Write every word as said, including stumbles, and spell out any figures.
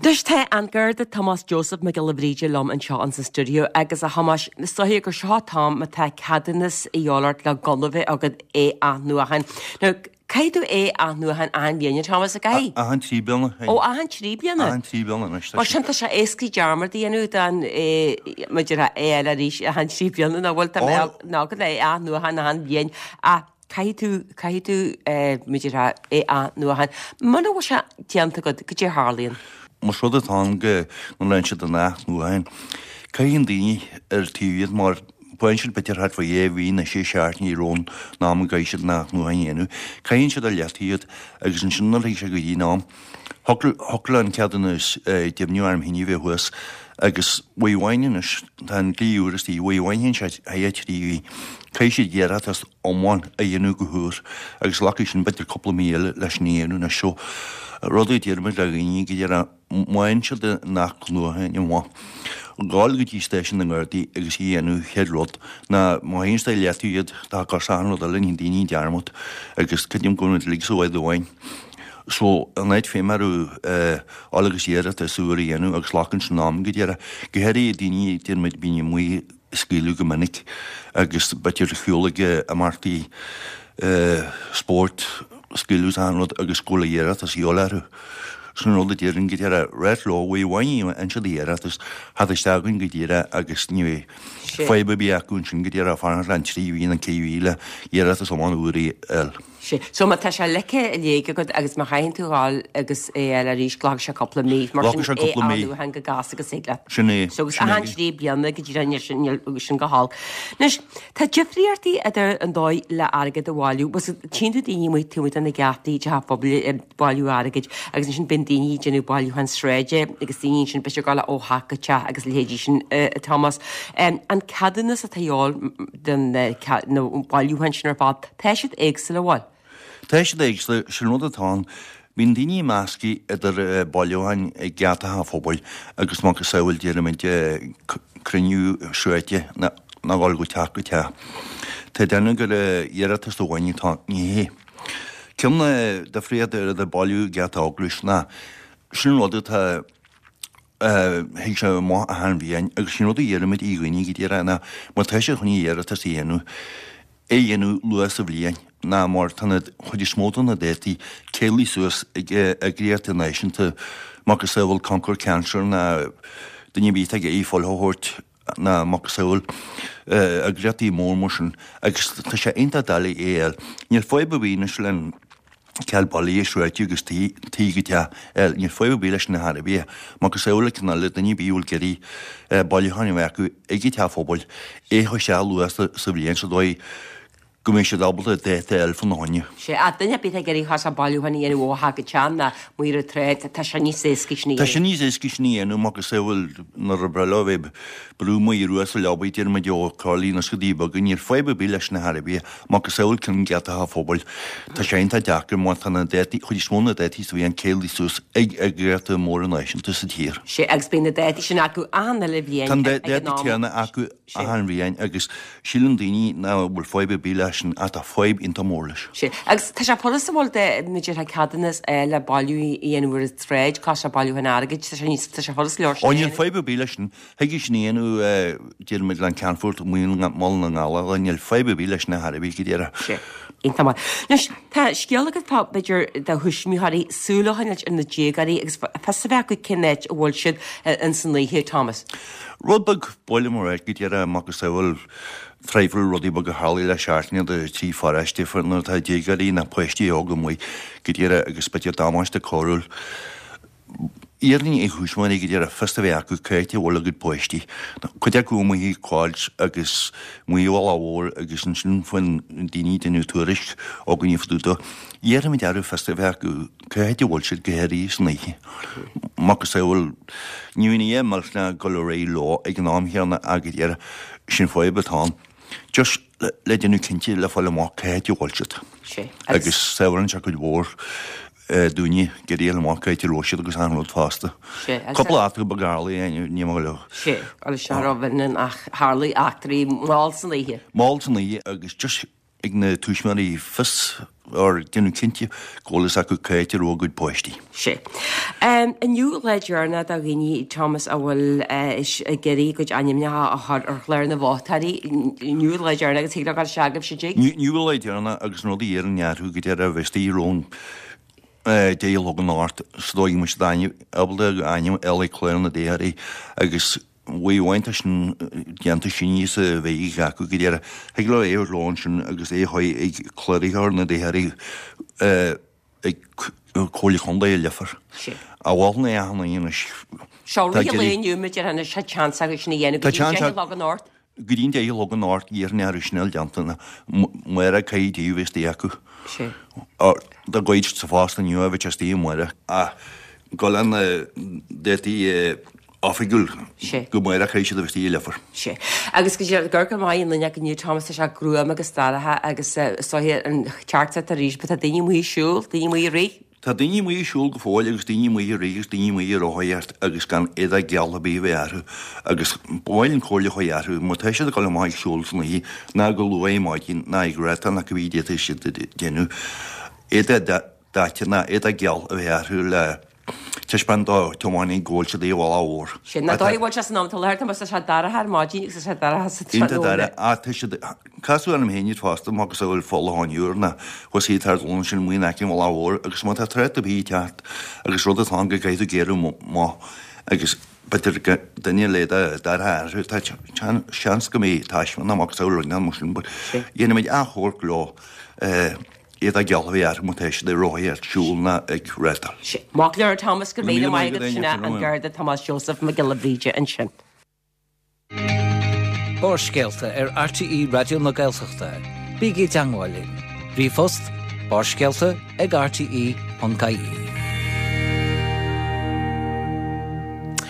Dus te angar de Thomas Joseph McGillivray lom an seo an sa studio agus a hamas na stohi gur seo tam ma te cadanas i olart le golove agad é a nuahan. Now, Caidu é a nuahan an bíine Thomas a gai? A han trí bilna. O, a han trí bilna? A han trí bilna. Or sianta se esci jarmar di anu dan ma jira é a rís a han trí bilna na volta me nágad é a nuahan a han bíine a Caidu, caidu ma jira é a nuahan. Mana wa se tianta god gyda Harlian? Mas rud atá go nó leintse den nach nuain. Caihíon daoine ar tíad mar buinseil betir hat fa é bhí na sé seaartní rón ná a gaiisiad nach nuain dhéanú. Caihíonn siad a letíad agus an sinna lí se go dí nám. Thocla an ceadannas deimniú arm híní bheith huas agus bhuihainenas tan líúras tí bhuihhain se a éitrí cai sé dhéad as omháin a dhéanú go thuair agus laci sin betir coppla míle leis níanú na seo. Rodú dhéirmid a ghaoine go dhéar a máin se de nach nuain i má. Gáil go dtí stéisisin an gáirdaí agus dhéanú cheadrod na máhíon sta letíad tá garsáan a linn daoine dearmut agus cediam gúna lí sohaid dohain. So an éid fé marú álagus dhéad a súra dhéanú agus lácann sin nám go dhéar go heirí daoine dtíirmid bíine mu scíú go minic agus betir chiolaige a martaí sport skilús anrod agus skóla dhérat as jólaru. Sun rolla dhérin go dhéra réit lo bhuihhain an se dhérat as had isteagann go dhéra agus ní feibe bí aún sin go dhéra farnar an trí hín an céhíle dhérat as omán úí el. So ma tá se lece léige go agus mar chainn túáil agus é a rís glág se coppla mí mar sin é han go gas agus éile. Sinné. So gus a han trí beanna go dtíine sin agus sin go hall. Nes tá Jeffreyartí idir an dóid le agad a bháilú, was tíú daoine mu túid an na gaptaí de ha pobl bháilú agad agus sin bin daoine genú bháilú han sréide agus daoine sin be gála ó hacate agus léhéidir sin Thomas. An cadanas a taáil den bháilú han sin ar fád, tá siad éagsel a bháil. Teis éagsle sin rud atá bín daoine meascí idir bailúhain ag geatathe fóbail agus má go saoil déiramente cruniú sreite na gáil go teach go te. Tá déanana gur dhéaratas do bhaine tá níhé. Cimna de fréad ar a bailú geata áglúis na sin rud atá héag se má a an bhíon agus sin rud a dhéirimid í ghaoine go dtíarana mar tá sé chuní dhéaratas dhéanú é dhéanú luas a bhblion. Na mar tanna chuidir smótan na détaí céalaí suas ag gréirta náisianta Marcus Sewell Conquer Cancer na duine bí ag é fáilthóirt na Marcus Sewell a gréirtaí mórmórsin agus tá sé inta dalí éal. Níor foibe bhíine len ceall bailí sreitú agus tí go te níor foibe bí leis na Harbí Marcus Sewell canal duine bíúil geirí bailúthaine bheacu ag te fóbail é chu se luas sa bblion sa dóid go mé sé dábalta déta el fan náine. sé a duine bí geí has a bailúhaní ar óha go tean na muir tréid tá se ní écisní. Tá se ní écisní anú má go sehfuil nar a brelábh brúma í ruas a lebaid ar me deó cálíí na sodíba go níor foibe bí leis na Harbí má go sehfuil cin geatathe fóbail. Tá sé ta deachar má tanna détaí chuidir smóna détaí sa bhí an céalaí sús ag agréirta mór an náisianta sa tír. sé agus bína détaí sin acu anna le bhíon. Tá détaí teanna acu a an bhíon agus sílan daoine ná bhfuil foibe bí leis a tá foiib inta mórlis. sé agus tá se polas bhil de nidir cadanas le bailú íonúair tréid cá se bailú an agad tá se polas leir. Áíon foibe bí leisin heigi sin íonú déirmid le Canfort muon má an gála aníil foibe bí leis na Harbí go dtíara. sé inta má. Nes tá scialagad tá beidir de thuismiúthaí súlahainil in na dégarí agus festa bheith go cinnéid a bhil siad an san léhé Thomas. Rudbag boile mar go dtíara Marcus Sewell Freifur rodí bag a hálaí le seaartne de tí forráiste fanna tá dégarí na poisttí ága mu go dtíara agus betir dámáiste choúil. Íarní é húsmáin go dtíar a festa bheith acu céirte bhla go poisttí. Chuide go hí cáilt agus muhil áhór agus an sin fan daoine denú tuairis á go níomhtúta. Dhéar mi dearú festa bheith acu céirte bhil siad go heirí snéiche. Marcus Sewell níhaine é mar na go ré lá ag an námhéarna agad dhéar sin foibe tá. Just le denú cinnte le fáil má céirte bhil siad. Agus Sewellann se go bhór dúine geréal má caiitir roisiad agus anród fásta. Coppla áta go bagálaí ní le. sé a se bhainan ach Harlaí achtarí máil san léthe. Máil san léthe agus just ag na tuismarí fis or genú cinnte ggólas acu caiite ó good poistí. sé. Um, Aniu le dearna a gine Thomas a bhfuil uh, geirí go animnethe ar chléir na bhátarí niú le dearna agus tíile seagah sé dé? Níú le dearna agus nó dhéar an nearú go ar a bheittíírón déal an áirt slóí mu daine abal aim eile chléir na déirí agus bhhainte sin geanta sin níos a bheith gacu go dhéar heag le éh lán sin agus é haid ag chluiríthar na déirí ag chola chunda é lefar. A bháilna é hana dhéanais. Seála léonú me ar hena se chans agus na dhéanana go dtí le an áirt? Go dtíon é le an áirt íar near snell deantana muir a caiidíú bhés acu. Tá goid sa fásta nniu a bheith tíí muire a go lena détí áfigul go muir a chééis a bhtí lefar. sé. Agus go sé gur go maion lenne go nniu Thomas se grúam agus starathe agus sohé an teartta a ríis, be a daine mí siúil, daine mí ré. Tá daine mí siúil go fáil agus daine mí régus daine mí roiart agus gan éad geala bí bhéarú agus bháiln chola choarú, má teise a go maiid siúil na hí ná go lué máidín ná greta na go bhí si dénú. Éad dáitena éad a geal a bhéarú le Teispandá tomáin ggóilte dí bháil áhór. Sin na dáhhail se ná leir mas se darthar máidí sa sé dar á Casú an héine fásta agus bhfuil fáháinúrna chus hí tarún sin mí necin bháil áhór agus má tre a bhí teart agus rud atá go gaiú géirú má agus betir daine léad darthú sean go mé taiisman amach saoir na musin, dhéana méid athór gló iad a gealhí ar mutéisi de roiíart siúlna ag rétal. Má leir Thomas go mé maigad sinna an gguirda Thomas Joseph McGillivríide an sin. Bárscéalta ar R T E Radio na Gaeltachta. Bígí teangháilín. Bhí fust, bárscéalta ag R T E an Caí.